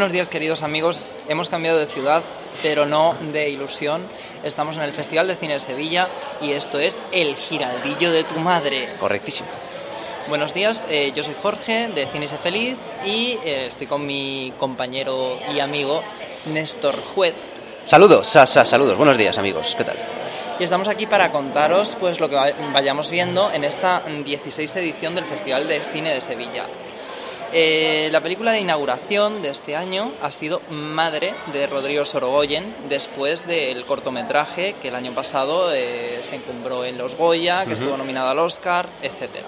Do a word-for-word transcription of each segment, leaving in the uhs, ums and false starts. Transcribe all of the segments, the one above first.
Buenos días, queridos amigos. Hemos cambiado de ciudad, pero no de ilusión. Estamos en el Festival de Cine de Sevilla y esto es El Giraldillo de tu Madre. Correctísimo. Buenos días, eh, yo soy Jorge de Cine y Sé Feliz y eh, estoy con mi compañero y amigo Néstor Juez. Saludos, sa, sa, saludos. Buenos días, amigos. ¿Qué tal? Y estamos aquí para contaros pues lo que vayamos viendo en esta dieciséis edición del Festival de Cine de Sevilla. Eh, la película de inauguración de este año ha sido Madre, de Rodrigo Sorogoyen, después del cortometraje que el año pasado eh, se encumbró en los Goya, que uh-huh. estuvo nominado al Oscar, etcétera.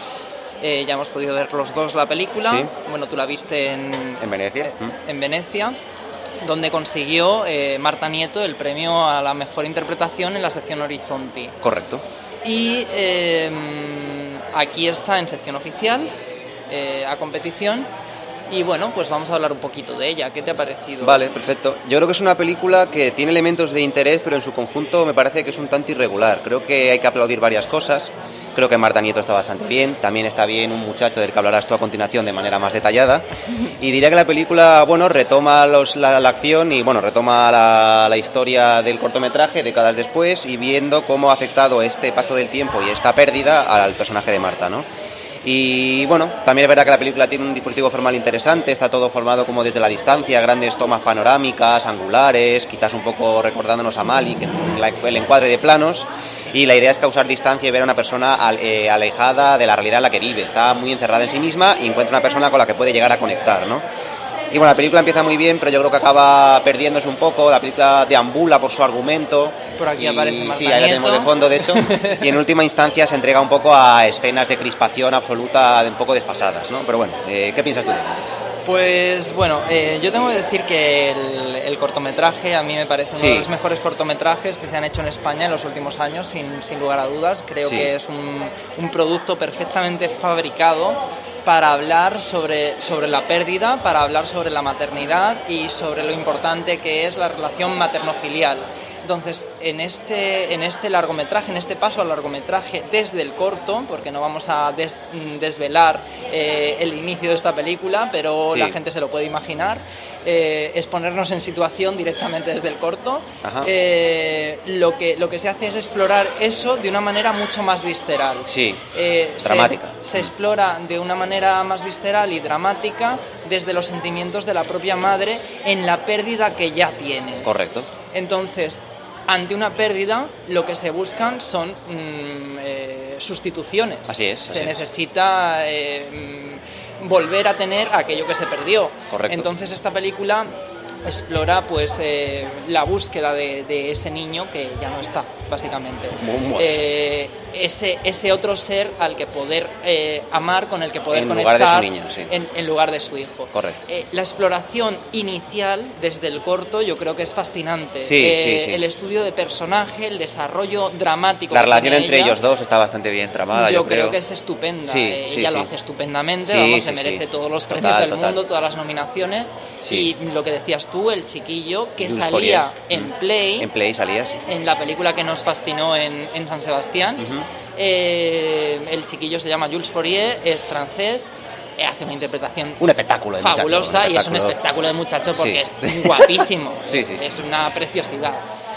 Eh, ya hemos podido ver los dos la película. Sí. Bueno, tú la viste en, en Venecia. Eh, uh-huh. En Venecia, donde consiguió eh, Marta Nieto el premio a la mejor interpretación en la sección Horizonti. Correcto. Y eh, aquí está en sección oficial. Eh, a competición y bueno, pues vamos a hablar un poquito de ella. ¿Qué te ha parecido? Vale, perfecto. Yo creo que es una película que tiene elementos de interés, pero en su conjunto me parece que es un tanto irregular. Creo que hay que aplaudir varias cosas. Creo que Marta Nieto está bastante bien. También está bien un muchacho del que hablarás tú a continuación de manera más detallada. Y diría que la película, bueno, retoma los, la, la acción y, bueno, retoma la, la historia del cortometraje décadas después y viendo cómo ha afectado este paso del tiempo y esta pérdida al personaje de Marta, ¿no? Y bueno, también es verdad que la película tiene un dispositivo formal interesante, está todo formado como desde la distancia, grandes tomas panorámicas, angulares, quizás un poco recordándonos a Malick en la, el encuadre de planos, y la idea es causar distancia y ver a una persona al, eh, alejada de la realidad en la que vive, está muy encerrada en sí misma y encuentra una persona con la que puede llegar a conectar, ¿no? Y bueno, la película empieza muy bien, pero yo creo que acaba perdiéndose un poco. La película deambula por su argumento. Por aquí y, aparece Marta sí, ahí la tenemos de fondo, de hecho. Y en última instancia se entrega un poco a escenas de crispación absoluta, un poco desfasadas, ¿no? Pero bueno, eh, ¿qué piensas tú? Pues bueno, eh, yo tengo que decir que el, el cortometraje a mí me parece uno sí. de los mejores cortometrajes que se han hecho en España en los últimos años, sin, sin lugar a dudas. Creo sí. que es un, un producto perfectamente fabricado para hablar sobre, sobre la pérdida, para hablar sobre la maternidad y sobre lo importante que es la relación materno-filial. Entonces, en este, en este largometraje, en este paso al largometraje desde el corto, porque no vamos a des, desvelar eh, el inicio de esta película, pero sí. la gente se lo puede imaginar, eh, es ponernos en situación directamente desde el corto. Eh, lo, que, lo que se hace es explorar eso de una manera mucho más visceral. Sí, eh, dramática. Se, se explora de una manera más visceral y dramática desde los sentimientos de la propia madre en la pérdida que ya tiene. Correcto. Entonces, ante una pérdida, lo que se buscan son mmm, eh, sustituciones. Así es. Se así necesita eh, volver a tener aquello que se perdió. Correcto. Entonces, esta película explora pues eh, la búsqueda de, de ese niño que ya no está, básicamente. Muy, muy. Eh, ese, ese otro ser al que poder eh, amar, con el que poder en conectar lugar de su niño, sí. en, en lugar de su hijo. Correcto. Eh, la exploración inicial desde el corto yo creo que es fascinante. Sí, eh, sí, sí. El estudio de personaje, el desarrollo dramático. La que relación tiene entre ella, ellos dos está bastante bien tramada. Yo, yo creo. creo que es estupenda. Sí, eh, sí, ella sí. lo hace estupendamente. Sí, vamos, sí, se merece sí. todos los Total, premios del total. mundo, todas las nominaciones. Sí. Y lo que decías tú, el chiquillo que Jules salía Poirier. en Play. En Play salía, sí. En la película que nos fascinó en, en San Sebastián. Uh-huh. eh, el chiquillo se llama Jules Poirier, es francés. Hace una interpretación un espectáculo de fabulosa muchacho, y es un espectáculo de muchacho porque sí. es guapísimo. Sí, sí. Es una preciosidad.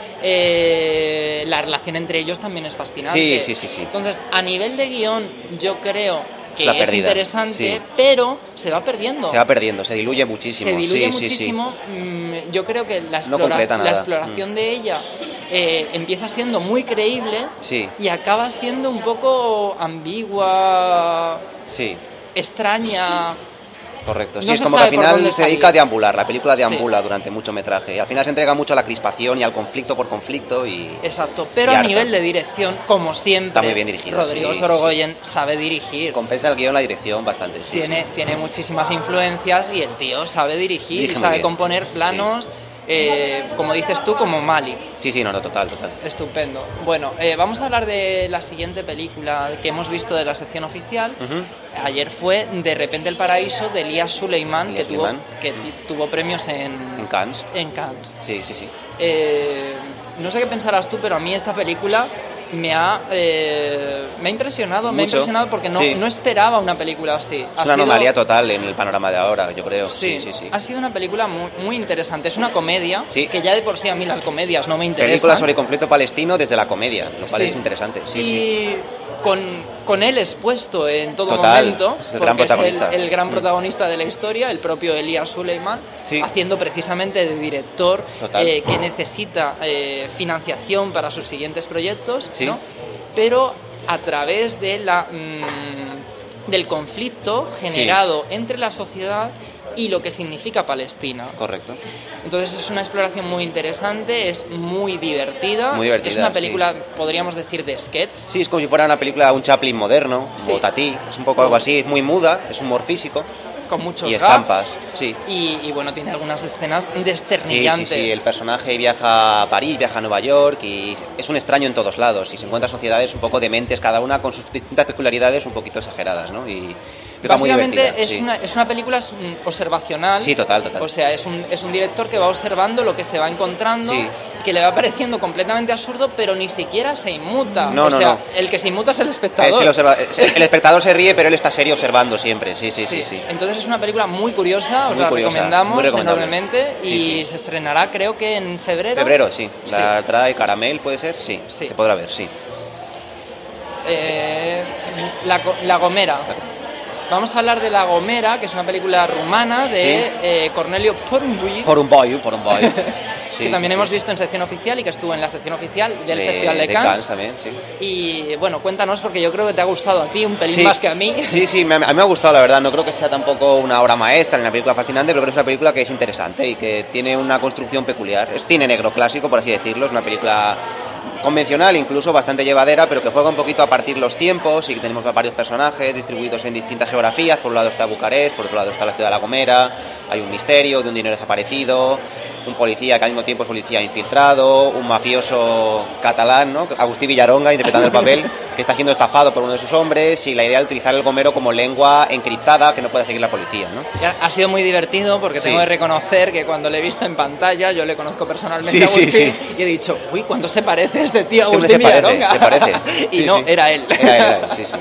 Eh, la relación entre ellos también es fascinante. Sí, sí, sí, sí. Entonces, a nivel de guión, yo creo que la es pérdida, interesante, sí. pero se va perdiendo. Se va perdiendo, se diluye muchísimo. Se diluye sí, muchísimo. Sí, sí. Yo creo que la, no explora- nada. la exploración mm. de ella eh, empieza siendo muy creíble sí. y acaba siendo un poco ambigua, sí. extraña. Correcto, sí, no es se como que al sabe por final dónde se dedica a salir. deambular, la película deambula Sí. durante mucho metraje y al final se entrega mucho a la crispación y al conflicto por conflicto y... Exacto, pero y a harta. nivel de dirección, como siempre, Está muy bien dirigido, Rodrigo sí, Sorogoyen sí. sabe dirigir. Compensa el guión la dirección bastante, sí. Tiene, sí. tiene muchísimas influencias y el tío sabe dirigir Dirige y muy sabe bien. componer planos, sí. eh, como dices tú, como Malick. Sí, sí, no, no, total, total. Estupendo. Bueno, eh, vamos a hablar de la siguiente película que hemos visto de la sección oficial. Uh-huh. Ayer fue De repente el paraíso, de Elías Suleiman, que, tuvo, que t- tuvo premios en, en Cannes. En Cannes. Sí, sí, sí. Eh, no sé qué pensarás tú, pero a mí esta película me ha, eh, me ha impresionado, Mucho. me ha impresionado porque no, sí. no esperaba una película así. Es ha una sido, anomalía total en el panorama de ahora, yo creo. Sí, sí, sí. sí. Ha sido una película muy, muy interesante. Es una comedia, sí. que ya de por sí a mí las comedias no me interesan. Película sobre conflicto palestino desde la comedia, lo cual sí. es interesante. Sí, y sí. Con, con él expuesto en todo Total, momento, es el gran porque protagonista. es el, el gran mm. protagonista de la historia, el propio Elías Suleiman, sí. haciendo precisamente de director eh, que necesita eh, financiación para sus siguientes proyectos, sí. ¿no? Pero a través de la, mmm, del conflicto generado sí. entre la sociedad y lo que significa Palestina. Correcto. Entonces es una exploración muy interesante, es muy divertida. Muy divertida, es una película, sí. podríamos decir, de sketch. Sí, es como si fuera una película, un Chaplin moderno, sí. o Tati, es un poco algo así, es muy muda, es humor físico. Con muchos y gags, estampas, sí. Y, y bueno, tiene algunas escenas desternillantes. Sí, sí, sí, el personaje viaja a París, viaja a Nueva York y es un extraño en todos lados y se encuentra sociedades un poco dementes, cada una con sus distintas peculiaridades un poquito exageradas, ¿no? Y básicamente muy es, sí. una, es una película observacional. Sí, total, total. O sea, es un, es un director que va observando lo que se va encontrando, sí. que le va pareciendo completamente absurdo, pero ni siquiera se inmuta. No, o no, sea, no. el que se inmuta es el espectador. El, observa, el espectador se ríe, pero él está serio observando siempre. Sí, sí, sí. sí, sí. Entonces es una película muy curiosa, os muy la curiosa, recomendamos enormemente sí, y sí. se estrenará creo que en febrero. Febrero, sí. La sí. trae Caramel, ¿puede ser? Sí, sí. se podrá ver, sí. Eh, la, la Gomera. Vamos a hablar de La Gomera, que es una película rumana de sí. eh, Corneliu Porumboiu. Porumboiu, Porumboiu. Sí, que también sí, hemos sí. visto en sección oficial y que estuvo en la sección oficial del de, Festival de, de Cannes. Cannes también, sí. Y bueno, cuéntanos, porque yo creo que te ha gustado a ti un pelín sí, más que a mí. Sí, sí, me, a mí me ha gustado, la verdad. No creo que sea tampoco una obra maestra ni una película fascinante, pero creo que es una película que es interesante y que tiene una construcción peculiar. Es cine negro clásico, por así decirlo. Es una película convencional, incluso bastante llevadera, pero que juega un poquito a partir los tiempos y que tenemos varios personajes distribuidos en distintas geografías. Por un lado está Bucarest, por otro lado está la ciudad de La Gomera. Hay un misterio de un dinero desaparecido, un policía que al mismo tiempo es policía infiltrado, un mafioso catalán, ¿no? Agustí Villaronga interpretando el papel, que está siendo estafado por uno de sus hombres, y la idea de utilizar el gomero como lengua encriptada que no puede seguir la policía, ¿no? Ha sido muy divertido porque sí. tengo que reconocer que cuando le he visto en pantalla, yo le conozco personalmente sí, a Agustín, sí, sí. y he dicho, uy, ¿cuánto se parece este tío a Este Agustín se Villaronga? Parece, se parece. y sí, no, sí. era él. Era él, era él, sí, sí.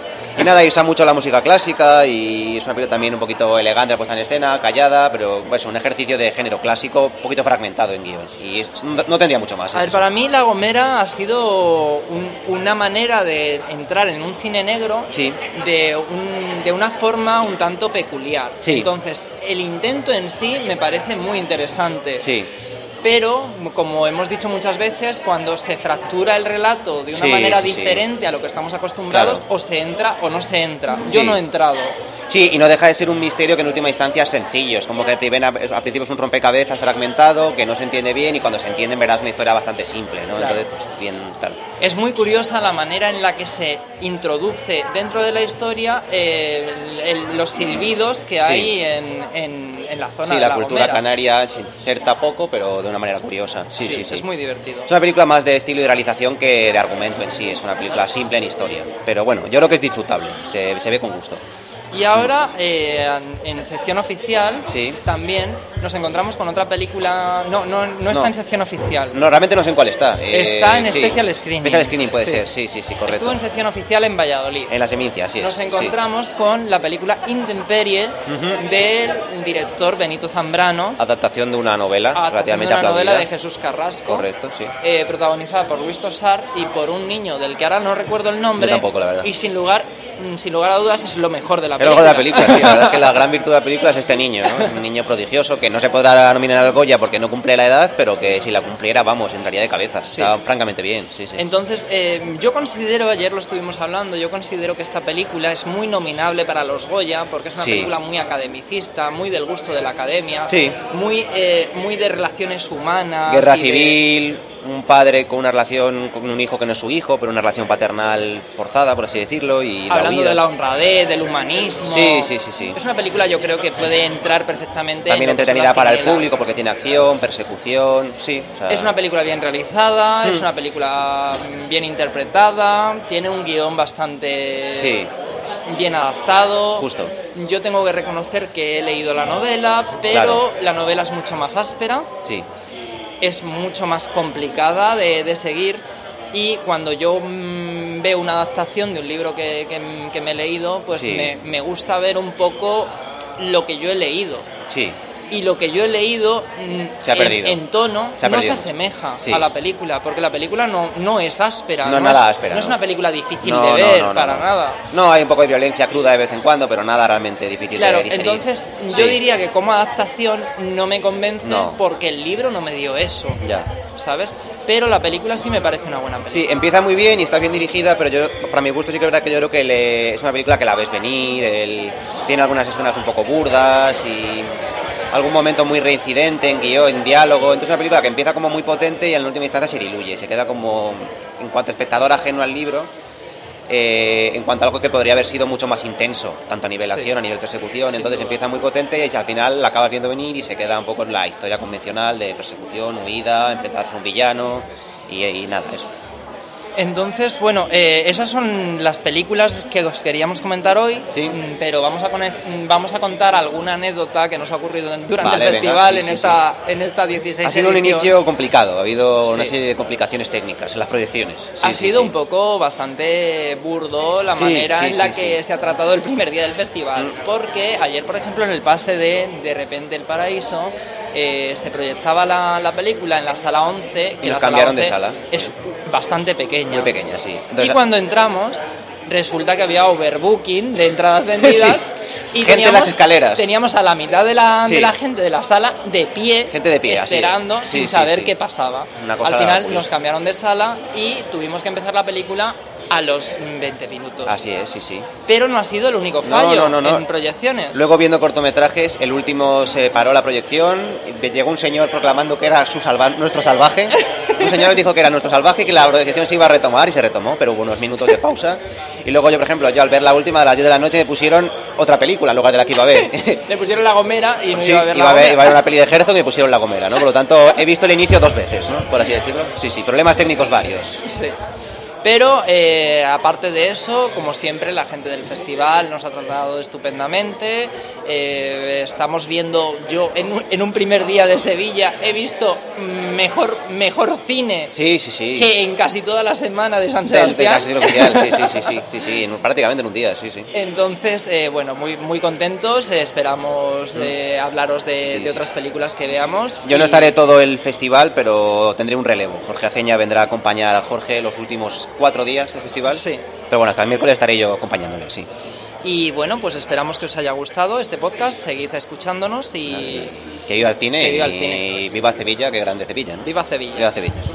Y nada, usa mucho la música clásica y es una película también un poquito elegante, puesta en escena, callada, pero pues un ejercicio de género clásico un poquito fragmentado en guión. Y es, no, no tendría mucho más. A ver, eso. para mí La Gomera ha sido un, una manera de entrar en un cine negro sí. de, un, de una forma un tanto peculiar. Sí. Entonces, el intento en sí me parece muy interesante. Sí. Pero, como hemos dicho muchas veces, cuando se fractura el relato de una sí, manera sí, diferente sí. a lo que estamos acostumbrados, claro. o se entra o no se entra. Sí. Yo no he entrado. Sí, y no deja de ser un misterio que en última instancia es sencillo. Es como que al principio es un rompecabezas fragmentado, que no se entiende bien, y cuando se entiende en verdad es una historia bastante simple, ¿no? Claro. Entonces, pues bien, claro. Es muy curiosa la manera en la que se introduce dentro de la historia eh, el, el, los silbidos que sí. hay en, en, en la zona sí, de la, la cultura Gomera. canaria se inserta poco, pero de una manera curiosa. Sí, sí, sí, sí. Es muy divertido. Es una película más de estilo y de realización que de argumento en sí. Es una película simple en historia. Pero bueno, yo creo que es disfrutable. Se, se ve con gusto. Y ahora, eh, en sección oficial, sí. también nos encontramos con otra película. No, no, no está no. en sección oficial. No, realmente no sé en cuál está. Está eh, en sí. Special Screening. Special Screening puede sí. ser, sí, sí, sí, correcto. Estuvo en sección oficial en Valladolid. En la Semincia, sí. Nos es, encontramos sí. con la película Intemperie uh-huh. del director Benito Zambrano. Adaptación de una novela Adaptación relativamente de una aplaudida. novela de Jesús Carrasco. Correcto, sí. Eh, protagonizada por Luis Tosar y por un niño del que ahora no recuerdo el nombre. Yo tampoco, la verdad. Y sin lugar, sin lugar a dudas es lo mejor de la Es película. lo mejor de la película, sí. La verdad es que la gran virtud de la película es este niño, ¿no? Un niño prodigioso que no se podrá nominar al Goya porque no cumple la edad, pero que si la cumpliera, vamos, entraría de cabeza. Sí. Está francamente bien, sí, sí. Entonces, eh, yo considero, ayer lo estuvimos hablando, yo considero que esta película es muy nominable para los Goya porque es una sí. película muy academicista, muy del gusto de la academia, sí. muy, eh, muy de relaciones humanas. Guerra y civil, de... un padre con una relación con un hijo que no es su hijo, pero una relación paternal forzada, por así decirlo. Y hablando la de la honradez, del humanismo. Sí, sí, sí, sí. Es una película, yo creo que puede entrar perfectamente. También en entretenida para el público porque tiene acción, persecución, sí. O sea... Es una película bien realizada, hmm. es una película bien interpretada, tiene un guión bastante sí. bien adaptado. Justo. Yo tengo que reconocer que he leído la novela, pero claro. la novela es mucho más áspera. Sí. Es mucho más complicada de, de seguir. Y cuando yo mmm, veo una adaptación de un libro que, que, que me he leído, pues sí. me, me gusta ver un poco lo que yo he leído. Sí. Y lo que yo he leído se ha perdido. En, en tono se no se asemeja sí. a la película, porque la película no, no es áspera. No, no es nada es, áspera. No, no es una película difícil no, de no, ver, no, no, para no. nada. No, hay un poco de violencia cruda de vez en cuando, pero nada realmente difícil claro, de digerir. Entonces, sí. yo diría que como adaptación no me convence no. porque el libro no me dio eso. Ya. ¿Sabes? Pero la película sí me parece una buena película. Sí, empieza muy bien y está bien dirigida, pero yo, para mi gusto sí que es verdad que yo creo que le, es una película que la ves venir, el, tiene algunas escenas un poco burdas y algún momento muy reincidente en guión, en diálogo. Entonces es una película que empieza como muy potente y en última instancia se diluye, se queda como, en cuanto a espectador ajeno al libro, eh, en cuanto a algo que podría haber sido mucho más intenso, tanto a nivel sí. acción, a nivel persecución. Sin entonces duda. empieza muy potente y al final la acabas viendo venir y se queda un poco en la historia convencional de persecución, huida, enfrentarse a un villano y, y nada, eso. Entonces, bueno, eh, esas son las películas que os queríamos comentar hoy, sí. pero vamos a, vamos a contar alguna anécdota que nos ha ocurrido durante vale, el festival venga, sí, en, sí, esta, sí. en esta dieciséis Ha sido edición. un inicio complicado, ha habido sí. una serie de complicaciones técnicas en las proyecciones. Sí, ha sí, sido sí. un poco bastante burdo la sí, manera sí, en la sí, que sí. se ha tratado el primer día del festival, Mm. porque ayer, por ejemplo, en el pase de De repente el paraíso, eh, se proyectaba la, la película en la sala once, que y la nos cambiaron sala de sala. es bastante pequeña. Muy pequeña, sí. Entonces, y cuando entramos, resulta que había overbooking de entradas vendidas. sí. Y gente teníamos, en las escaleras. Teníamos a la mitad de la, sí. de la gente de la sala de pie, gente de pie esperando sí, sin sí, saber sí. qué pasaba. Una cosa Al final curiosa. nos cambiaron de sala y tuvimos que empezar la película a los veinte minutos. Así es, sí, sí. Pero no ha sido el único fallo no, no, no, no. en proyecciones. Luego, viendo cortometrajes, el último se paró la proyección, llegó un señor proclamando que era su salva nuestro salvaje. Un señor dijo que era nuestro salvaje y que la proyección se iba a retomar y se retomó, pero hubo unos minutos de pausa. Y luego yo, por ejemplo, yo al ver la última de las diez de la noche me pusieron otra película en lugar de la que iba a ver. Le pusieron La Gomera y no sí, iba a ver iba La a ver, Gomera. iba a ver una peli de Herzog y me pusieron La Gomera, ¿no? Por lo tanto, he visto el inicio dos veces, ¿no? Por así decirlo. Sí, sí, problemas técnicos varios. Sí. Pero eh, aparte de eso, como siempre, la gente del festival nos ha tratado estupendamente. Eh, estamos viendo, yo en un, en un primer día de Sevilla he visto mejor mejor cine sí, sí, sí. que en casi toda la semana de San De, de Sebastián. casi oficial, sí, sí, sí, sí, sí, sí, en, prácticamente en un día, sí, sí. Entonces, eh, bueno, muy muy contentos. Eh, esperamos eh, hablaros de, sí, de otras películas que veamos. Yo y... no estaré todo el festival, pero tendré un relevo. Jorge Aceña vendrá a acompañar a Jorge los últimos cuatro días del festival. Sí. Pero bueno, hasta el miércoles estaré yo acompañándole, sí. Y bueno, pues esperamos que os haya gustado este podcast, seguid escuchándonos y... Que viva el cine, que viva el y, cine. y viva Sevilla, que grande Sevilla, ¿no? Viva Sevilla. Viva Sevilla.